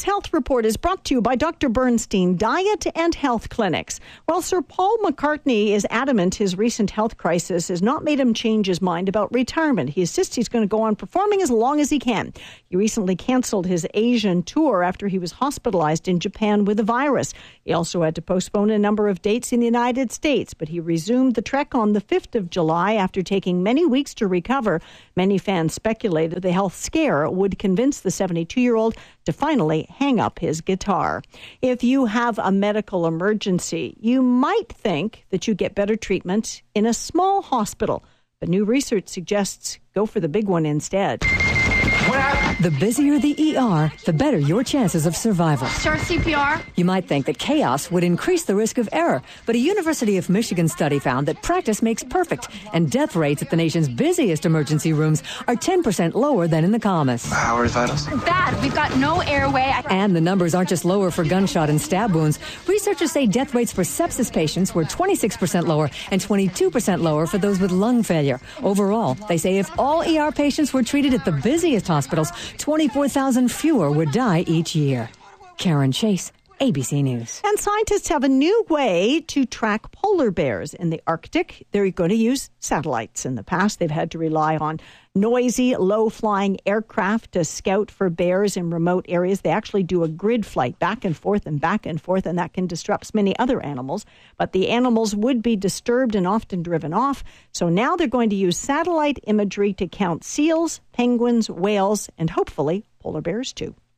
This health report is brought to you by Dr. Bernstein Diet and Health Clinics. Well, Sir Paul McCartney is adamant his recent health crisis has not made him change his mind about retirement. He insists he's going to go on performing as long as he can. He recently canceled his Asian tour after he was hospitalized in Japan with the virus. He also had to postpone a number of dates in the United States, but he resumed the trek on the 5th of July after taking many weeks to recover. Many fans speculated the health scare would convince the 72-year-old to finally hang up his guitar. If you have a medical emergency, you might think that you get better treatment in a small hospital, but new research suggests go for the big one instead. The busier the ER, the better your chances of survival. Start CPR. You might think that chaos would increase the risk of error, but a University of Michigan study found that practice makes perfect, and death rates at the nation's busiest emergency rooms are 10% lower than in the calmest. How are the vitals? Bad. We've got no airway. And the numbers aren't just lower for gunshot and stab wounds. Researchers say death rates for sepsis patients were 26% lower and 22% lower for those with lung failure. Overall, they say if all ER patients were treated at the busiest hospitals, 24,000 fewer would die each year. Karen Chase, ABC News. And scientists have a new way to track polar bears in the Arctic. They're going to use satellites. In the past, they've had to rely on noisy, low-flying aircraft to scout for bears in remote areas. They actually do a grid flight back and forth, and that can disrupt many other animals. But the animals would be disturbed and often driven off. So now they're going to use satellite imagery to count seals, penguins, whales, and hopefully polar bears too.